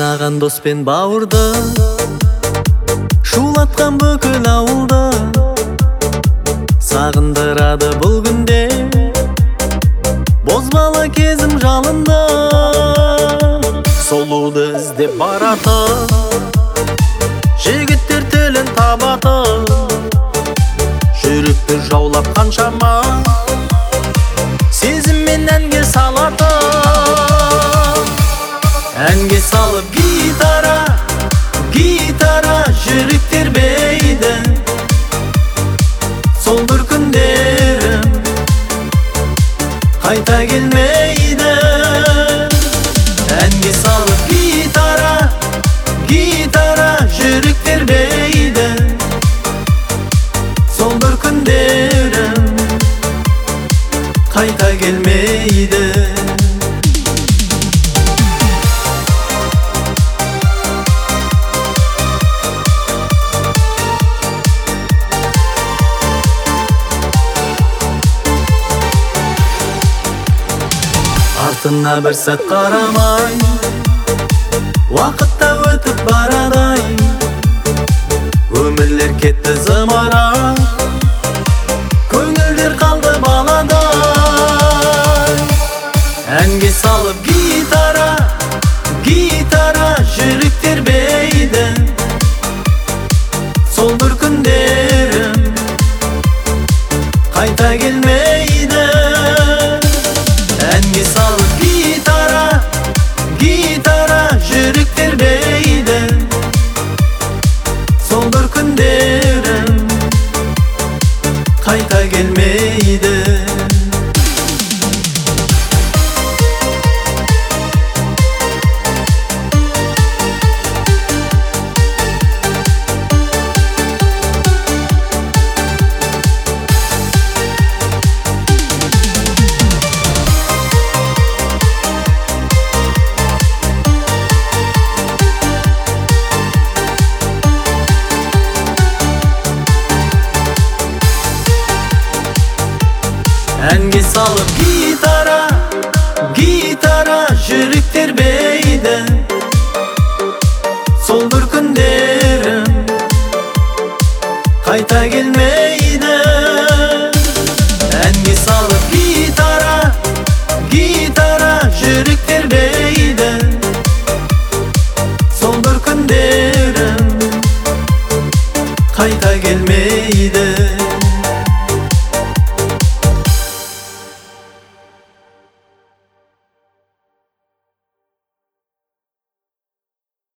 Жинаған дос пен бауырды, шулатқан бүкіл ауылды, сағындырады бұл күнде бозбала кезім жалынды. Солуды іздеп бараты, жігіттер тілін табаты, жүректі жаулап қаншама сезіммен әнге салаты. Әнге салып гитара, гитара жүректер бейді, сол бір күндерім қайта келмейді. Әнге салып гитара, гитара жүректер бейді, сол бір күндерім қайта келмейді. Артына бір сәт қарамай, уақытта өтіп барадай, өмірлер кетті зымырап, көңілдер қалды баладай. Әнге салып гитара, гитара жүректер бейді, сол бір күндерім қайта келмейді. Әнге салып гитара, гитара жүректер бейді, сол бір күндерім қайта келмейді. Әнге салып гитара, гитара жүректер бейді, сол бір күндерім қайта келмейді. Әнге салып гитара, гитара жүректер бейді, сол бір күндерім қайта келмейді.